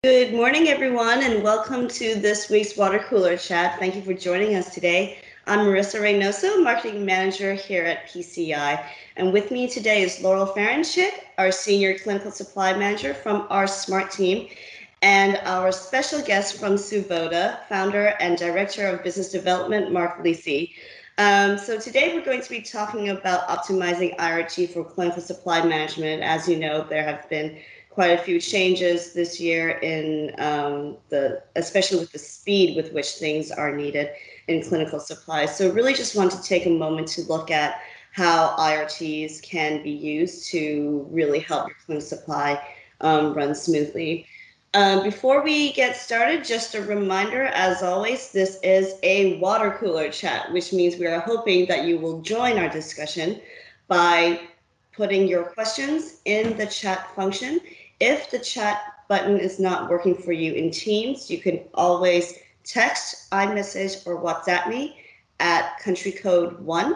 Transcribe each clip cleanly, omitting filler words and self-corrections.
Good morning, everyone, and welcome to this week's Water Cooler Chat. Thank you for joining us today. I'm Marissa Reynoso, Marketing Manager here at PCI. And with me today is Laurel Farinchik, our Senior Clinical Supply Manager from our SMART team, and our special guest from Suboda, Founder and Director of Business Development, Mark Lisi. So today we're going to be talking about optimizing IRT for clinical supply management. As you know, there have been quite a few changes this year in especially with the speed with which things are needed in clinical supplies. So really just want to take a moment to look at how IRTs can be used to really help your clinical supply run smoothly. Before we get started, just a reminder, as always, this is a water cooler chat, which means we are hoping that you will join our discussion by putting your questions in the chat function. If the chat button is not working for you in Teams, you can always text, iMessage, or WhatsApp me at country code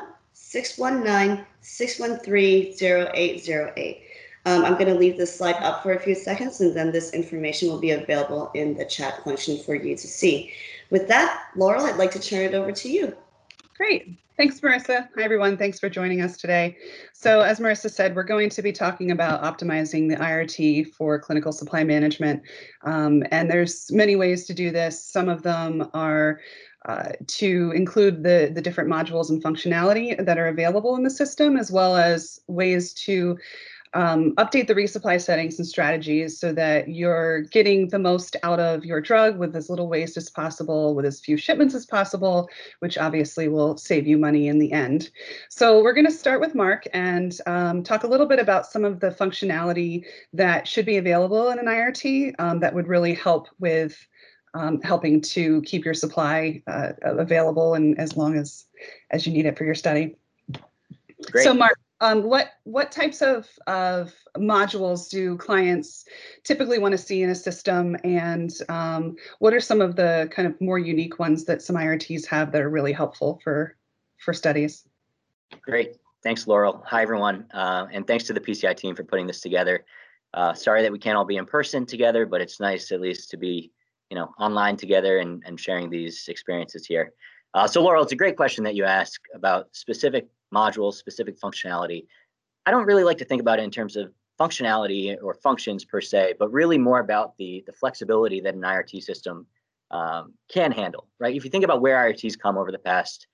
1-619-613-0808. I'm going to leave this slide up for a few seconds, and then this information will be available in the chat function for you to see. With that, Laurel, I'd like to turn it over to you. Great. Thanks, Marissa. Hi, everyone. Thanks for joining us today. So as Marissa said, we're going to be talking about optimizing the IRT for clinical supply management. And there's many ways to do this. Some of them are to include the different modules and functionality that are available in the system, as well as ways to update the resupply settings and strategies so that you're getting the most out of your drug with as little waste as possible, with as few shipments as possible, which obviously will save you money in the end. So we're going to start with Mark and talk a little bit about some of the functionality that should be available in an IRT that would really help with helping to keep your supply available and as long as you need it for your study. Great. So Mark, what types of modules do clients typically want to see in a system, and what are some of the kind of more unique ones that some IRTs have that are really helpful for studies? Great. Thanks, Laurel. Hi, everyone. And thanks to the PCI team for putting this together. Sorry that we can't all be in person together, but it's nice at least to be, online together and sharing these experiences here. So Laurel, it's a great question that you ask about specific modules, specific functionality. I don't really like to think about it in terms of functionality or functions per se, but really more about the flexibility that an IRT system can handle, right? If you think about where IRTs come over the past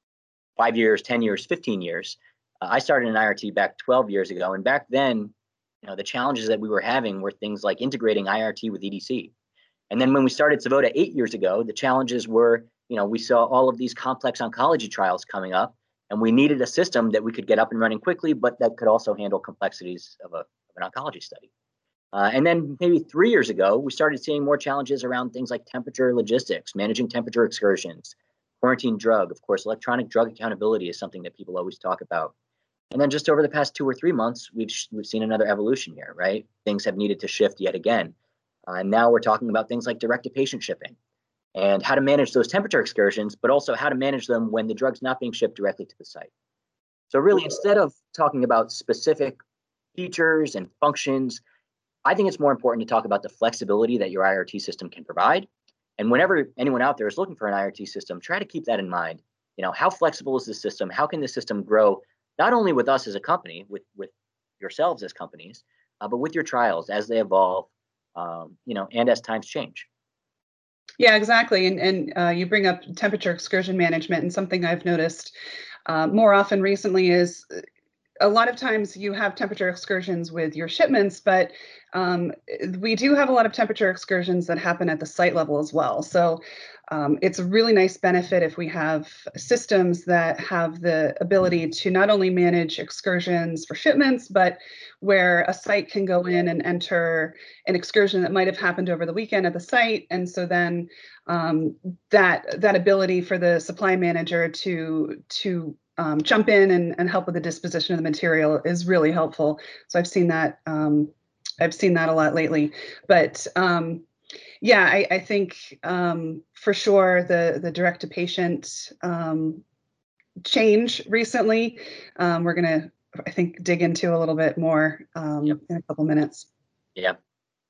5 years, 10 years, 15 years, I started an IRT back 12 years ago. And back then, the challenges that we were having were things like integrating IRT with EDC. And then when we started Suboda 8 years ago, the challenges were, we saw all of these complex oncology trials coming up, and we needed a system that we could get up and running quickly, but that could also handle complexities of an oncology study. And then maybe 3 years ago, we started seeing more challenges around things like temperature logistics, managing temperature excursions, quarantine drug. Of course, electronic drug accountability is something that people always talk about. And then just over the past 2 or 3 months, we've seen another evolution here, right? Things have needed to shift yet again. And now we're talking about things like direct-to-patient shipping and how to manage those temperature excursions, but also how to manage them when the drug's not being shipped directly to the site. So really, instead of talking about specific features and functions, I think it's more important to talk about the flexibility that your IRT system can provide. And whenever anyone out there is looking for an IRT system, try to keep that in mind. How flexible is the system? How can the system grow, not only with us as a company, with yourselves as companies, but with your trials as they evolve, and as times change. Yeah, exactly. And you bring up temperature excursion management, and something I've noticed more often recently is a lot of times you have temperature excursions with your shipments, but we do have a lot of temperature excursions that happen at the site level as well. So it's a really nice benefit if we have systems that have the ability to not only manage excursions for shipments, but where a site can go in and enter an excursion that might have happened over the weekend at the site. And so then that ability for the supply manager to jump in and help with the disposition of the material is really helpful. So I've seen that a lot lately. But yeah, I think for sure the direct-to-patient change recently, we're going to, I think, dig into a little bit more in a couple minutes. Yeah.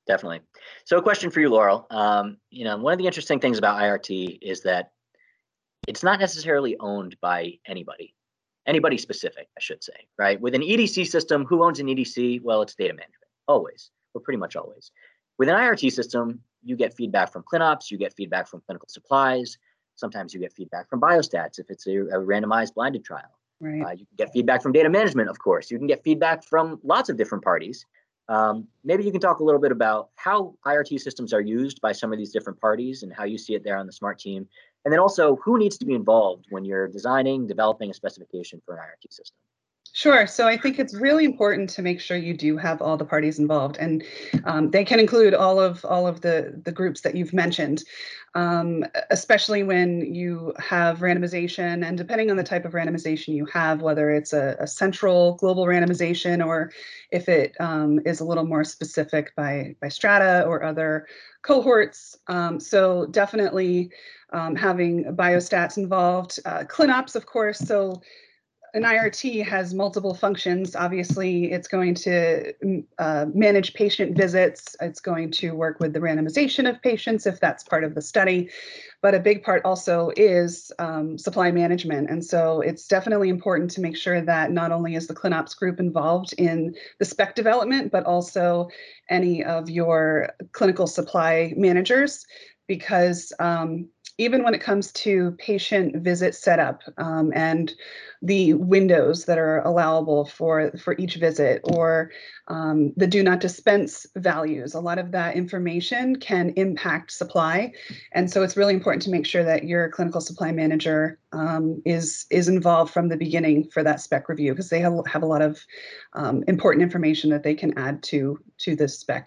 Definitely. So a question for you, Laurel. One of the interesting things about IRT is that it's not necessarily owned by anybody specific, I should say, right? With an EDC system, who owns an EDC? Well, it's data management, always, or pretty much always. With an IRT system, you get feedback from ClinOps, you get feedback from clinical supplies. Sometimes you get feedback from biostats if it's a randomized blinded trial. Right. You can get feedback from data management, of course. You can get feedback from lots of different parties. Maybe you can talk a little bit about how IRT systems are used by some of these different parties and how you see it there on the SMART team. And then also, who needs to be involved when you're designing, developing a specification for an IRT system? Sure. So I think it's really important to make sure you do have all the parties involved, and they can include all of the groups that you've mentioned, especially when you have randomization, and depending on the type of randomization you have, whether it's a central global randomization or if it is a little more specific by strata or other cohorts. So definitely having biostats involved, ClinOps, of course. So an IRT has multiple functions. Obviously, it's going to manage patient visits. It's going to work with the randomization of patients if that's part of the study. But a big part also is supply management. And so it's definitely important to make sure that not only is the ClinOps group involved in the spec development, but also any of your clinical supply managers, because even when it comes to patient visit setup and the windows that are allowable for each visit, or the do not dispense values, a lot of that information can impact supply. And so it's really important to make sure that your clinical supply manager is involved from the beginning for that spec review, because they have a lot of important information that they can add to this spec.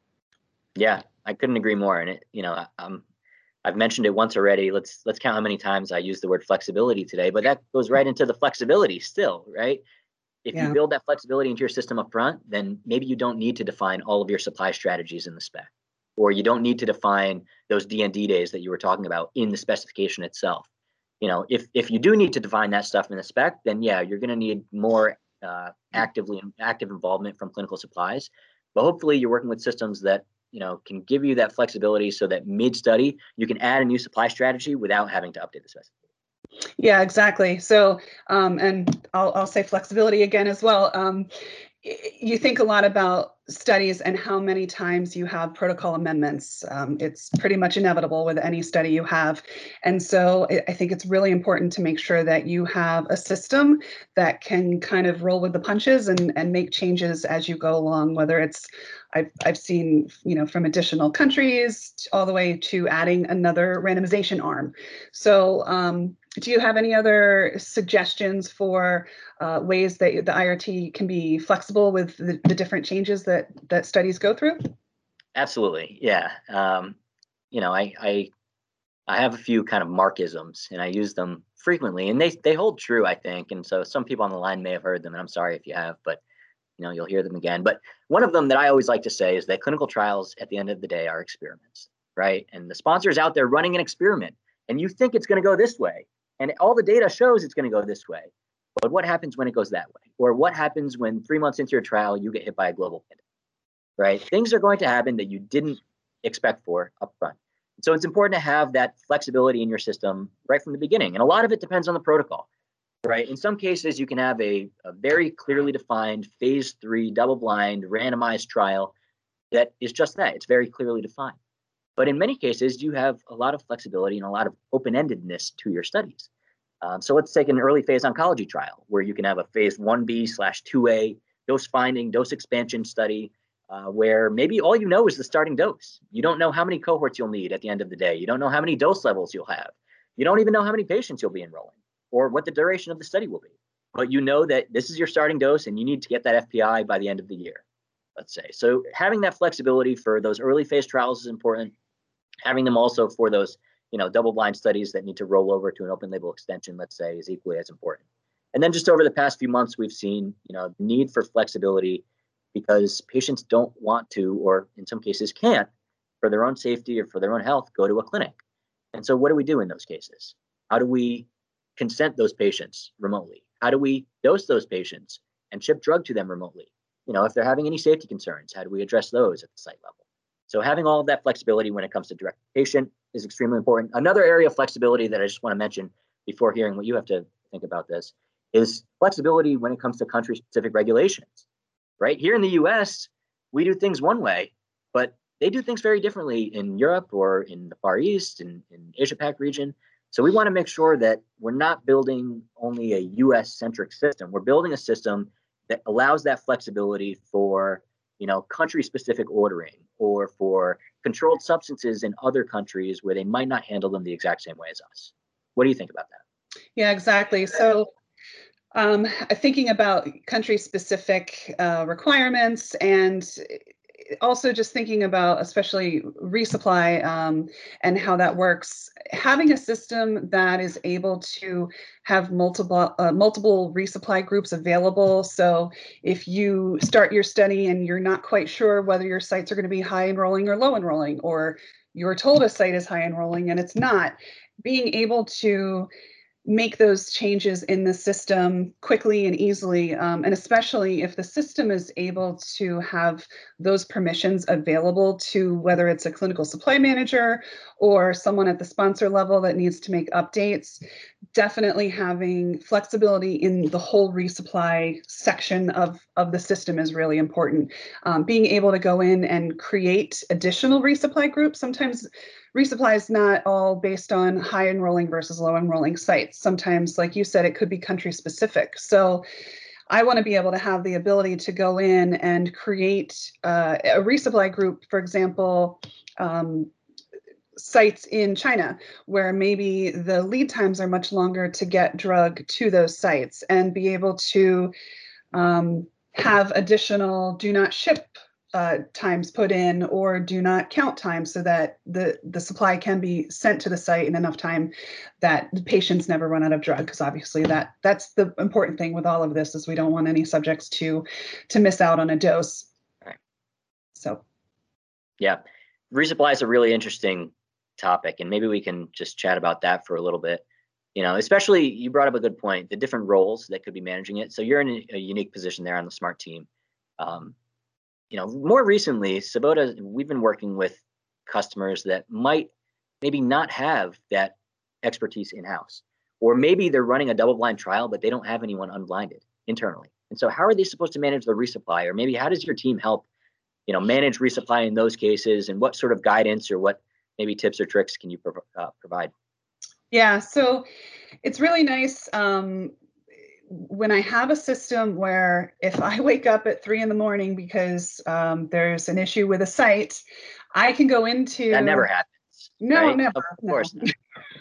Yeah, I couldn't agree more. And I've mentioned it once already. Let's count how many times I use the word flexibility today, but that goes right into the flexibility still, right? If you build that flexibility into your system up front, then maybe you don't need to define all of your supply strategies in the spec, or you don't need to define those D&D days that you were talking about in the specification itself. If you do need to define that stuff in the spec, then yeah, you're going to need more active involvement from clinical supplies. But hopefully you're working with systems that can give you that flexibility so that mid-study, you can add a new supply strategy without having to update the specification. Yeah, exactly. So, and I'll say flexibility again as well. You think a lot about studies and how many times you have protocol amendments. It's pretty much inevitable with any study you have. And so I think it's really important to make sure that you have a system that can kind of roll with the punches and make changes as you go along, whether it's I've seen, from additional countries all the way to adding another randomization arm. So do you have any other suggestions for ways that the IRT can be flexible with the different changes that studies go through? Absolutely, yeah. I have a few kind of markisms, and I use them frequently, and they hold true, I think. And so some people on the line may have heard them, and I'm sorry if you have, but you'll hear them again. But one of them that I always like to say is that clinical trials at the end of the day are experiments, right? And the sponsor is out there running an experiment, and you think it's going to go this way, and all the data shows it's going to go this way. But what happens when it goes that way? Or what happens when 3 months into your trial, you get hit by a global pandemic, right? Things are going to happen that you didn't expect for upfront. So it's important to have that flexibility in your system right from the beginning. And a lot of it depends on the protocol, right? In some cases, you can have a very clearly defined phase 3 double-blind randomized trial that is just that. It's very clearly defined. But in many cases, you have a lot of flexibility and a lot of open-endedness to your studies. So let's take an early phase oncology trial where you can have a phase 1B/2A dose finding, dose expansion study where maybe all you know is the starting dose. You don't know how many cohorts you'll need at the end of the day. You don't know how many dose levels you'll have. You don't even know how many patients you'll be enrolling or what the duration of the study will be. But you know that this is your starting dose and you need to get that FPI by the end of the year, let's say. So having that flexibility for those early phase trials is important. Having them also for those double-blind studies that need to roll over to an open label extension, let's say, is equally as important. And then just over the past few months, we've seen, the need for flexibility because patients don't want to, or in some cases can't, for their own safety or for their own health, go to a clinic. And so what do we do in those cases? How do we consent those patients remotely? How do we dose those patients and ship drug to them remotely? If they're having any safety concerns, how do we address those at the site level? So having all of that flexibility when it comes to direct patient is extremely important. Another area of flexibility that I just want to mention before hearing what you have to think about this is flexibility when it comes to country-specific regulations, right? Here in the US, we do things one way, but they do things very differently in Europe or in the Far East and in Asia-Pac region. So we want to make sure that we're not building only a US-centric system. We're building a system that allows that flexibility for, country-specific ordering or for controlled substances in other countries where they might not handle them the exact same way as us. What do you think about that? Yeah, exactly. So thinking about country-specific requirements, and also just thinking about especially resupply and how that works, having a system that is able to have multiple resupply groups available. So if you start your study and you're not quite sure whether your sites are going to be high enrolling or low enrolling, or you're told a site is high enrolling and it's not, being able to make those changes in the system quickly and easily, and especially if the system is able to have those permissions available to whether it's a clinical supply manager or someone at the sponsor level that needs to make updates. Definitely having flexibility in the whole resupply section of the system is really important. Being able to go in and create additional resupply groups. Sometimes resupply is not all based on high enrolling versus low enrolling sites. Sometimes, like you said, it could be country specific. So I want to be able to have the ability to go in and create a resupply group, for example, sites in China where maybe the lead times are much longer to get drug to those sites, and be able to have additional do not ship times put in or do not count times, so that the supply can be sent to the site in enough time that the patients never run out of drug. Because obviously that's the important thing with all of this, is we don't want any subjects to miss out on a dose. Right. So yeah, resupply is a really interesting topic, and maybe we can just chat about that for a little bit. Especially you brought up a good point, the different roles that could be managing it. So you're in a unique position there on the SMART team. More recently, Sabota, we've been working with customers that might maybe not have that expertise in-house, or maybe they're running a double-blind trial, but they don't have anyone unblinded internally. And so how are they supposed to manage the resupply? Or maybe how does your team help, manage resupply in those cases? And what sort of guidance or what maybe tips or tricks can you provide? Yeah, so it's really nice when I have a system where if I wake up at 3 a.m. because there's an issue with a site, I can go into— That never happens. No, right? never. Of course not.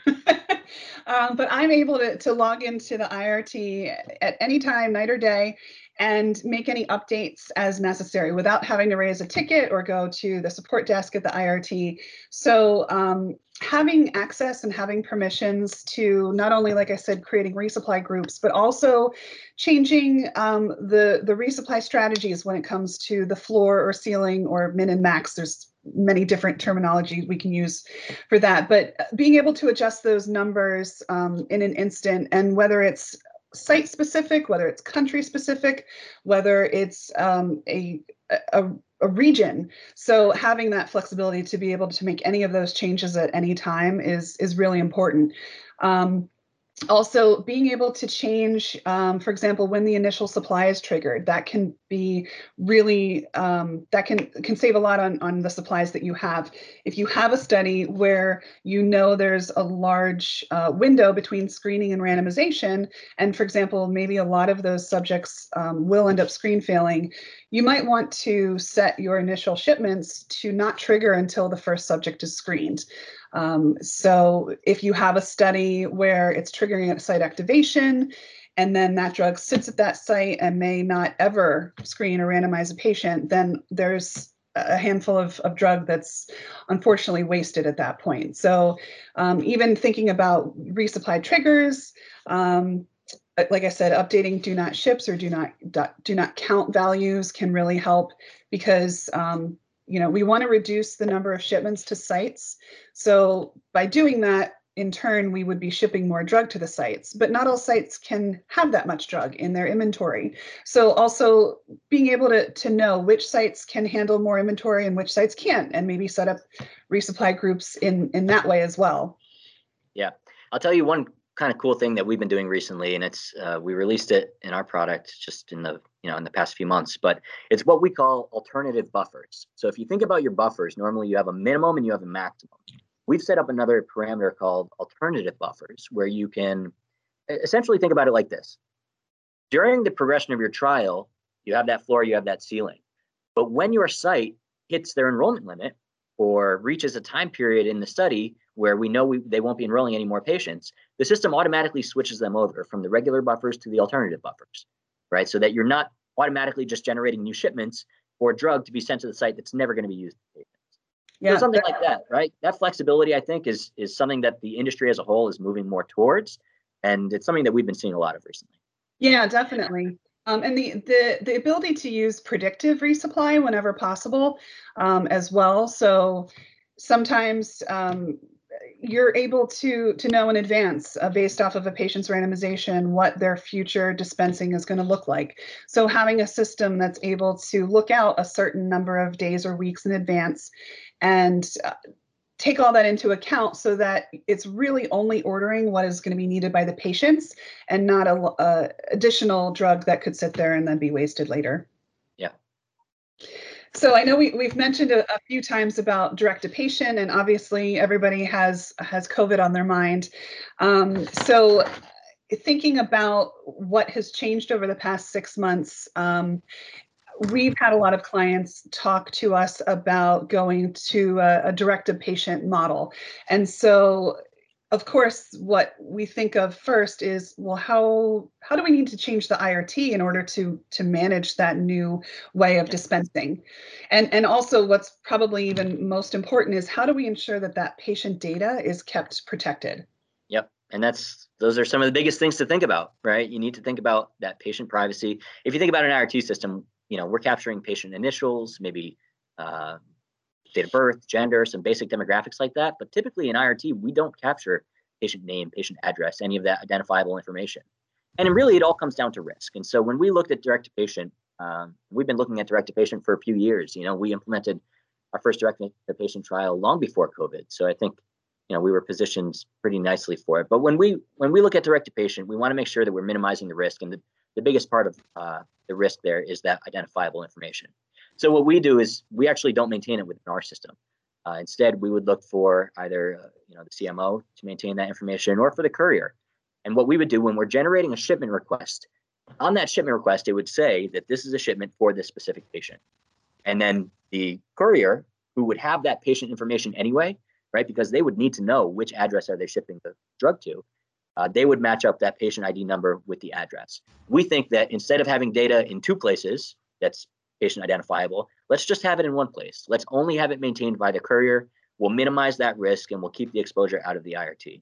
But I'm able to log into the IRT at any time, night or day, and make any updates as necessary without having to raise a ticket or go to the support desk at the IRT. So having access and having permissions to not only, like I said, creating resupply groups, but also changing the resupply strategies when it comes to the floor or ceiling or min and max. There's many different terminology we can use for that, but being able to adjust those numbers in an instant, and whether it's site specific, whether it's country specific, whether it's a region. So having that flexibility to be able to make any of those changes at any time is really important. Also, being able to change, for example, when the initial supply is triggered, that can be really, that can save a lot on the supplies that you have. If you have a study where there's a large window between screening and randomization, and for example, maybe a lot of those subjects will end up screen failing, you might want to set your initial shipments to not trigger until the first subject is screened. So if you have a study where it's triggering at site activation, and then that drug sits at that site and may not ever screen or randomize a patient, then there's a handful of drug that's unfortunately wasted at that point. So even thinking about resupply triggers, like I said, updating do not ships or do not count values can really help, because we want to reduce the number of shipments to sites. So by doing that, in turn, we would be shipping more drug to the sites, but not all sites can have that much drug in their inventory. So also being able to know which sites can handle more inventory and which sites can't, and maybe set up resupply groups in that way as well. Yeah, I'll tell you one kind of cool thing that we've been doing recently, and it's we released it in our product just in the in the past few months, but it's what we call alternative buffers. So if you think about your buffers, normally you have a minimum and you have a maximum. We've set up another parameter called alternative buffers, where you can essentially think about it like this. During the progression of your trial, you have that floor, you have that ceiling. But when your site hits their enrollment limit or reaches a time period in the study where we know they won't be enrolling any more patients, the system automatically switches them over from the regular buffers to the alternative buffers, right? So that you're not automatically just generating new shipments for a drug to be sent to the site that's never going to be used. Yeah, so something like that, right? That flexibility, I think, is something that the industry as a whole is moving more towards, and it's something that we've been seeing a lot of recently. Yeah, definitely. And the ability to use predictive resupply whenever possible as well. So sometimes you're able to know in advance based off of a patient's randomization what their future dispensing is going to look like. So having a system that's able to look out a certain number of days or weeks in advance and take all that into account so that it's really only ordering what is going to be needed by the patients and not a additional drug that could sit there and then be wasted later. Yeah. So I know we've mentioned a few times about direct to patient, and obviously everybody has COVID on their mind. So thinking about what has changed over the past 6 months, we've had a lot of clients talk to us about going to a direct to patient model. And so of course, what we think of first is, well, how do we need to change the IRT in order to manage that new way of dispensing? And also what's probably even most important is, how do we ensure that that patient data is kept protected? Yep. And those are some of the biggest things to think about, right? You need to think about that patient privacy. If you think about an IRT system, we're capturing patient initials, maybe date of birth, gender, some basic demographics like that. But typically in IRT, we don't capture patient name, patient address, any of that identifiable information. And really, it all comes down to risk. And so when we looked at direct to patient, we've been looking at direct to patient for a few years. We implemented our first direct to patient trial long before COVID. So I think we were positioned pretty nicely for it. But when we look at direct to patient, we want to make sure that we're minimizing the risk. And the biggest part of the risk there is that identifiable information. So what we do is we actually don't maintain it within our system. Instead, we would look for either the CMO to maintain that information, or for the courier. And what we would do when we're generating a shipment request, on that shipment request, it would say that this is a shipment for this specific patient. And then the courier, who would have that patient information anyway, right, because they would need to know which address are they shipping the drug to, they would match up that patient ID number with the address. We think that instead of having data in two places that's patient identifiable, let's just have it in one place. Let's only have it maintained by the courier. We'll minimize that risk and we'll keep the exposure out of the IRT.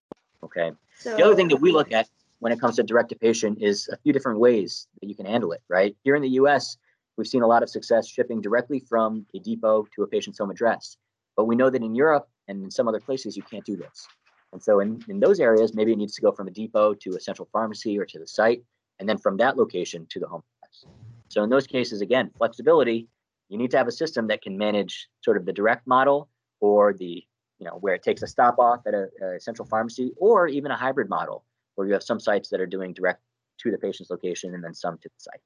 Okay. So, the other thing that we look at when it comes to direct to patient is a few different ways that you can handle it, right? Here in the US, we've seen a lot of success shipping directly from a depot to a patient's home address. But we know that in Europe and in some other places, you can't do this. And so in those areas, maybe it needs to go from a depot to a central pharmacy or to the site, and then from that location to the home address. So in those cases, again, flexibility, you need to have a system that can manage sort of the direct model, or the, where it takes a stop off at a central pharmacy, or even a hybrid model where you have some sites that are doing direct to the patient's location and then some to the site.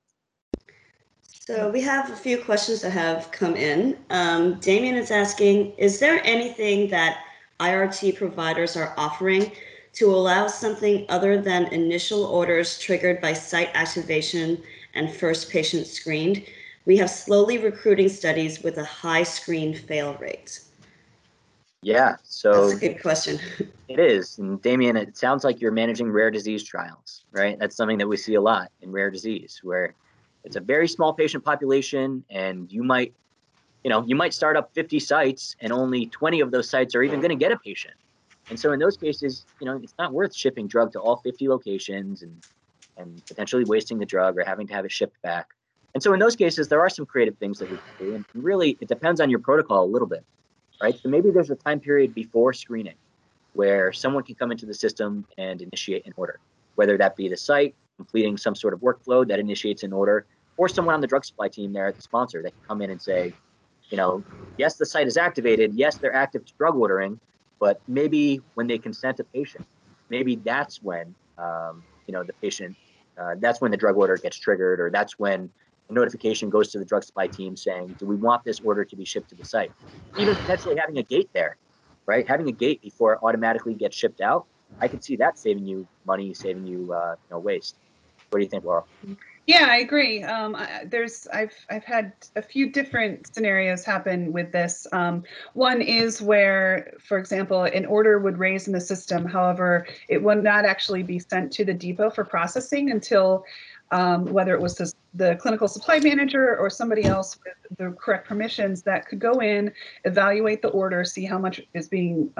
So we have a few questions that have come in. Damien is asking, is there anything that IRT providers are offering to allow something other than initial orders triggered by site activation and first patient screened? We have slowly recruiting studies with a high screen fail rate. Yeah, so that's a good question. It is. And Damien, it sounds like you're managing rare disease trials, right? That's something that we see a lot in rare disease, where it's a very small patient population, and you might start up 50 sites and only 20 of those sites are even going to get a patient. And so in those cases, it's not worth shipping drug to all 50 locations and potentially wasting the drug or having to have it shipped back. And so in those cases, there are some creative things that we can do. And really, it depends on your protocol a little bit, right? So maybe there's a time period before screening where someone can come into the system and initiate an order, whether that be the site completing some sort of workflow that initiates an order, or someone on the drug supply team there at the sponsor that can come in and say, yes, the site is activated. Yes, they're active to drug ordering, but maybe when they consent a patient, maybe that's when, the patient, that's when the drug order gets triggered, or that's when a notification goes to the drug supply team saying, do we want this order to be shipped to the site? Even potentially having a gate there, right? Having a gate before it automatically gets shipped out. I could see that saving you money, saving you, waste. What do you think, Laurel? Yeah, I agree. I've had a few different scenarios happen with this. One is where, for example, an order would raise in the system. However, it would not actually be sent to the depot for processing until whether it was the clinical supply manager or somebody else with the correct permissions that could go in, evaluate the order, see how much is being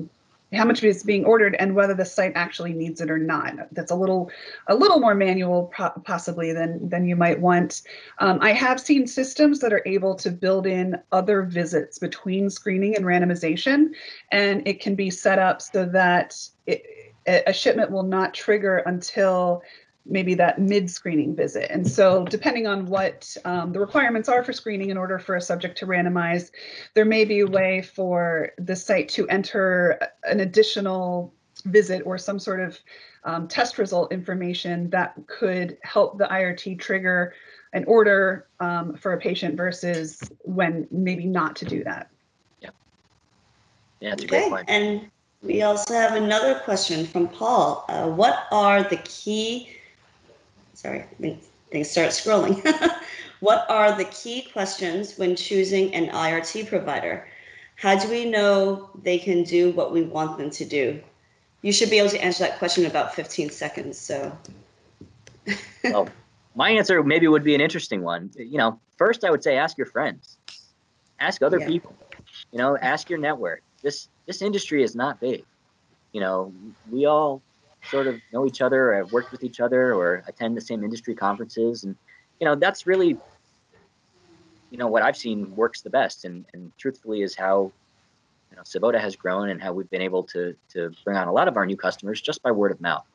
ordered and whether the site actually needs it or not. That's a little more manual possibly than you might want. I have seen systems that are able to build in other visits between screening and randomization, and it can be set up so that a shipment will not trigger until maybe that mid-screening visit. And so depending on what the requirements are for screening in order for a subject to randomize, there may be a way for the site to enter an additional visit or some sort of test result information that could help the IRT trigger an order for a patient versus when maybe not to do that. Yeah, that's a great point. And we also have another question from Paul. What are the key things start scrolling. What are the key questions when choosing an IRT provider? How do we know they can do what we want them to do? You should be able to answer that question in about 15 seconds. So, well, my answer maybe would be an interesting one. First I would say ask your friends, ask other people. Ask your network. This industry is not big. We all sort of know each other or have worked with each other or attend the same industry conferences. And, that's really, what I've seen works the best and truthfully is how, Savota has grown and how we've been able to bring on a lot of our new customers just by word of mouth.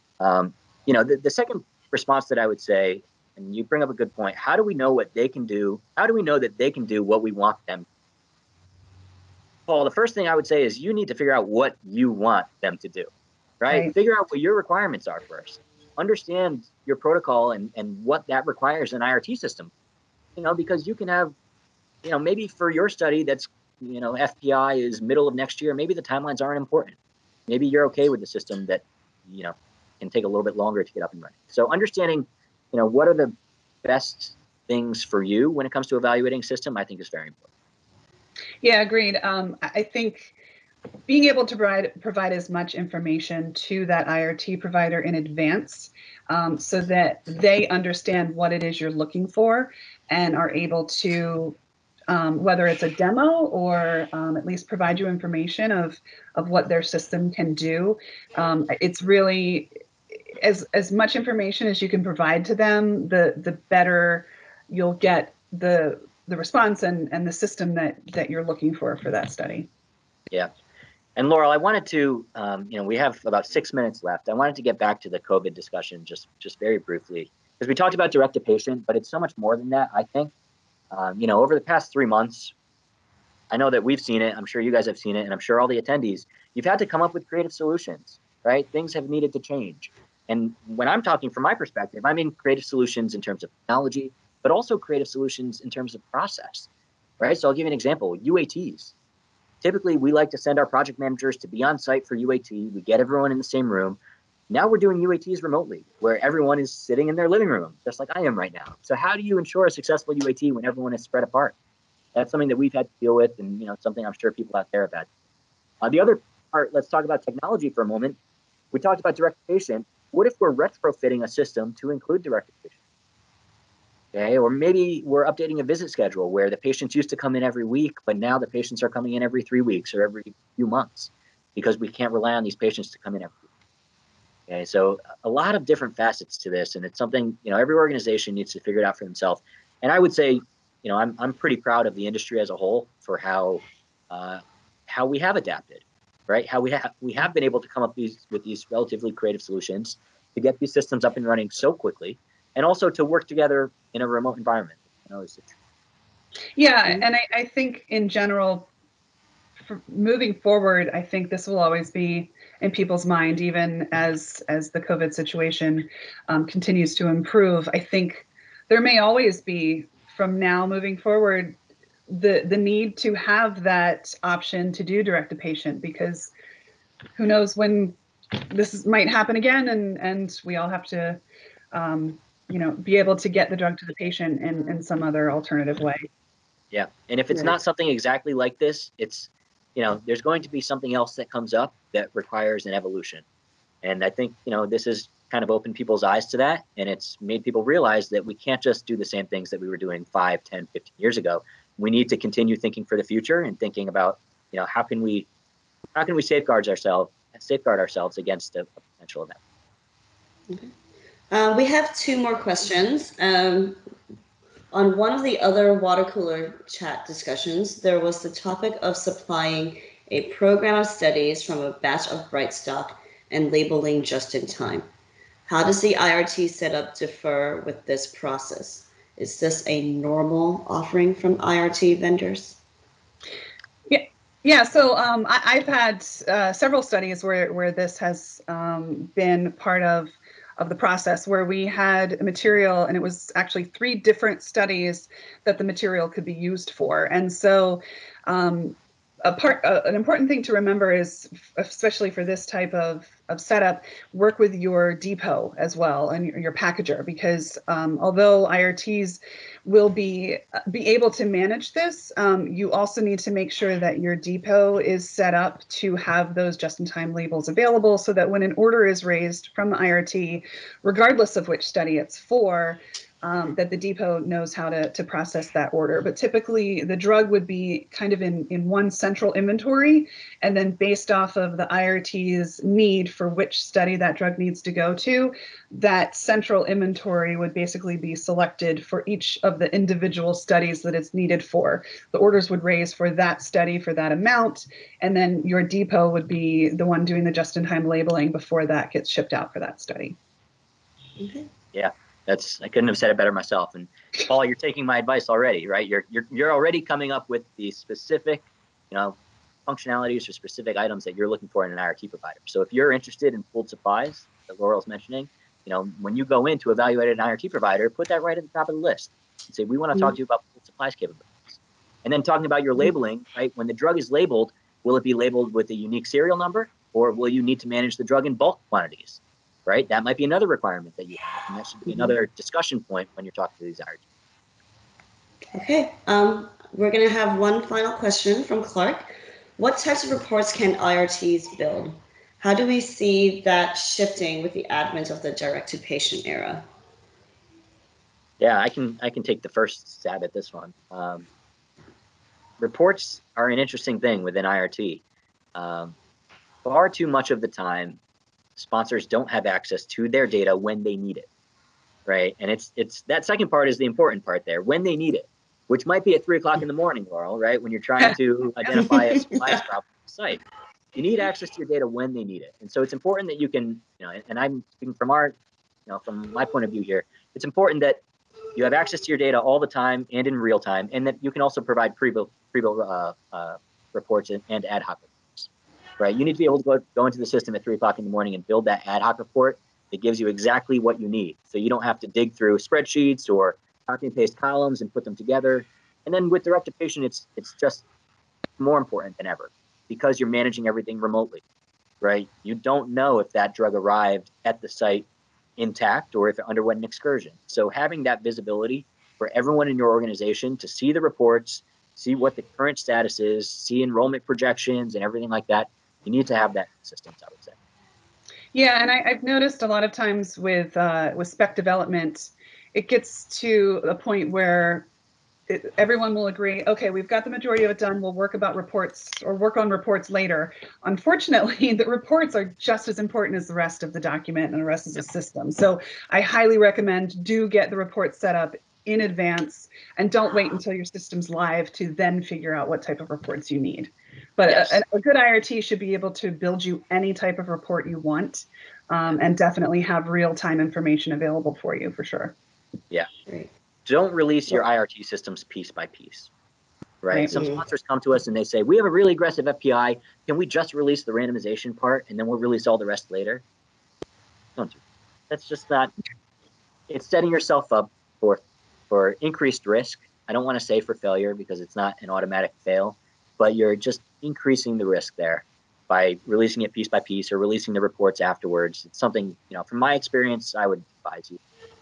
The second response that I would say, and you bring up a good point, how do we know what they can do? How do we know that they can do what we want them to do? Paul, the first thing I would say is you need to figure out what you want them to do. Right? Figure out what your requirements are first. Understand your protocol and what that requires in an IRT system. Because you can have, maybe for your study that's, FPI is middle of next year. Maybe the timelines aren't important. Maybe you're okay with the system that, can take a little bit longer to get up and running. So understanding, what are the best things for you when it comes to evaluating a system, I think is very important. Yeah, agreed. I think being able to provide as much information to that IRT provider in advance so that they understand what it is you're looking for and are able to, whether it's a demo or at least provide you information of what their system can do. It's really as much information as you can provide to them, the better you'll get the response and the system that you're looking for that study. Yeah. And Laurel, I wanted to, we have about 6 minutes left. I wanted to get back to the COVID discussion just very briefly, because we talked about direct to patient, but it's so much more than that, I think. Over the past 3 months, I know that we've seen it. I'm sure you guys have seen it. And I'm sure all the attendees, you've had to come up with creative solutions, right? Things have needed to change. And when I'm talking from my perspective, I mean creative solutions in terms of technology, but also creative solutions in terms of process, right? So I'll give you an example, UATs. Typically, we like to send our project managers to be on site for UAT. We get everyone in the same room. Now we're doing UATs remotely, where everyone is sitting in their living room, just like I am right now. So how do you ensure a successful UAT when everyone is spread apart? That's something that we've had to deal with, and something I'm sure people out there have had. The other part, let's talk about technology for a moment. We talked about direct to patient. What if we're retrofitting a system to include direct to patient? Okay, or maybe we're updating a visit schedule where the patients used to come in every week, but now the patients are coming in every 3 weeks or every few months because we can't rely on these patients to come in every week. Okay, so a lot of different facets to this, and it's something every organization needs to figure it out for themselves. And I would say, I'm pretty proud of the industry as a whole for how we have adapted, right? How we have been able to come up with these relatively creative solutions to get these systems up and running so quickly, and also to work together in a remote environment. Yeah, and I think in general, moving forward, I think this will always be in people's mind, even as the COVID situation continues to improve. I think there may always be, from now moving forward, the need to have that option to do direct to patient, because who knows when this might happen again, and we all have to be able to get the drug to the patient in some other alternative way. Yeah, and if it's not something exactly like this, it's there's going to be something else that comes up that requires an evolution. And I think, this has kind of opened people's eyes to that. And it's made people realize that we can't just do the same things that we were doing 5, 10, 15 years ago. We need to continue thinking for the future and thinking about, how can we safeguard ourselves against a potential event. Okay. We have 2 more questions. On one of the other water cooler chat discussions, there was the topic of supplying a program of studies from a batch of bright stock and labeling just in time. How does the IRT setup differ with this process? Is this a normal offering from IRT vendors? Yeah. So I've had several studies where this has been part of the process, where we had material, and it was actually 3 different studies that the material could be used for. And so an important thing to remember is, especially for this type of setup, work with your depot as well and your packager, because although IRTs will be able to manage this, you also need to make sure that your depot is set up to have those just-in-time labels available, so that when an order is raised from the IRT, regardless of which study it's for, that the depot knows how to process that order. But typically the drug would be kind of in one central inventory, and then based off of the IRT's need for which study that drug needs to go to, that central inventory would basically be selected for each of the individual studies that it's needed for. The orders would raise for that study for that amount, and then your depot would be the one doing the just-in-time labeling before that gets shipped out for that study. Okay. Yeah. I couldn't have said it better myself. And Paul, you're taking my advice already, right? You're already coming up with the specific, functionalities or specific items that you're looking for in an IRT provider. So if you're interested in pooled supplies that Laurel's mentioning, when you go in to evaluate an IRT provider, put that right at the top of the list and say, we want to talk to you about pooled supplies capabilities. And then talking about your labeling, right? When the drug is labeled, will it be labeled with a unique serial number, or will you need to manage the drug in bulk quantities? Right? That might be another requirement that you have, and that should be another discussion point when you're talking to these IRTs. Okay. We're going to have one final question from Clark. What types of reports can IRTs build? How do we see that shifting with the advent of the direct-to-patient era? Yeah, I can take the first stab at this one. Reports are an interesting thing within IRT. Far too much of the time, sponsors don't have access to their data when they need it, right? And it's that second part is the important part there, when they need it, which might be at 3 o'clock in the morning, Laurel, right? When you're trying to identify a supplies problem on the site. You need access to your data when they need it. And so it's important that you can, and I'm speaking from from my point of view here, it's important that you have access to your data all the time and in real time, and that you can also provide pre-built reports and ad hoc reports. Right, you need to be able to go into the system at 3 o'clock in the morning and build that ad hoc report that gives you exactly what you need. So you don't have to dig through spreadsheets or copy and paste columns and put them together. And then with direct to patient, it's just more important than ever, because you're managing everything remotely, right? You don't know if that drug arrived at the site intact or if it underwent an excursion. So having that visibility for everyone in your organization to see the reports, see what the current status is, see enrollment projections and everything like that, you need to have that consistent, I would say. Yeah, and I've noticed a lot of times with spec development, it gets to a point where everyone will agree, okay, we've got the majority of it done, we'll work on reports later. Unfortunately, the reports are just as important as the rest of the document and the rest of the system. So I highly recommend do get the report set up in advance, and don't wait until your system's live to then figure out what type of reports you need. But Yes. a good IRT should be able to build you any type of report you want, and definitely have real-time information available for you, for sure. Yeah. Great. Don't release your IRT systems piece by piece, right? Right. Some sponsors come to us and they say, we have a really aggressive FPI. Can we just release the randomization part and then we'll release all the rest later? Don't do that. That's just not, it's setting yourself up for increased risk. I don't want to say for failure because it's not an automatic fail, but you're just increasing the risk there by releasing it piece by piece or releasing the reports afterwards. It's something, from my experience, I would advise you.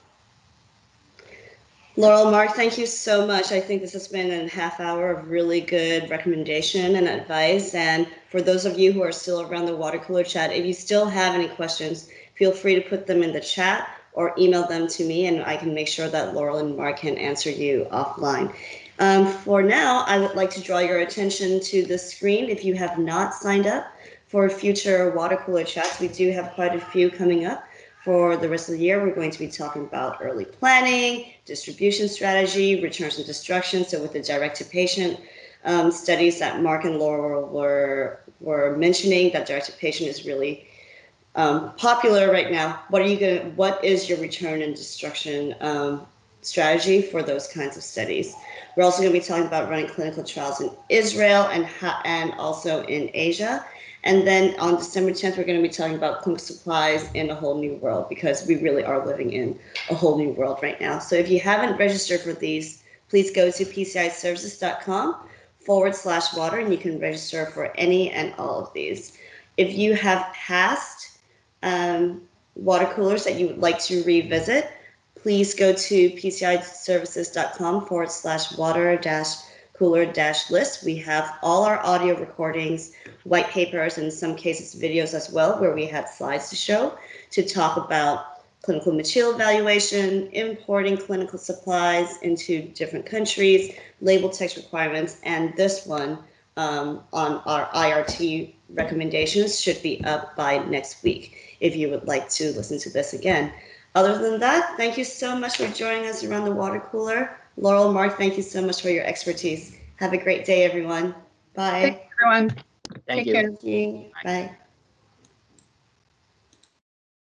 Laurel, Mark, thank you so much. I think this has been a half hour of really good recommendation and advice. And for those of you who are still around the water cooler chat, if you still have any questions, feel free to put them in the chat or email them to me, and I can make sure that Laurel and Mark can answer you offline. For now, I would like to draw your attention to the screen. If you have not signed up for future water cooler chats, we do have quite a few coming up. For the rest of the year, we're going to be talking about early planning, distribution strategy, returns and destruction. So with the direct-to-patient studies that Mark and Laurel were mentioning, that direct-to-patient is really popular right now. What is your return and destruction strategy for those kinds of studies? We're also going to be talking about running clinical trials in Israel and also in Asia. And then on December 10th, we're going to be talking about clinical supplies in a whole new world, because we really are living in a whole new world right now. So if you haven't registered for these, please go to pciservices.com/water, and you can register for any and all of these. If you have past water coolers that you would like to revisit, please go to pciservices.com/water-cooler-list. We have all our audio recordings, white papers, and in some cases videos as well, where we have slides to show to talk about clinical material evaluation, importing clinical supplies into different countries, label text requirements, and this one on our IRT recommendations should be up by next week if you would like to listen to this again. Other than that, thank you so much for joining us around the water cooler. Laurel, Mark, thank you so much for your expertise. Have a great day, everyone. Bye. Thanks, everyone. Thank Take you. care. Thank you. Bye.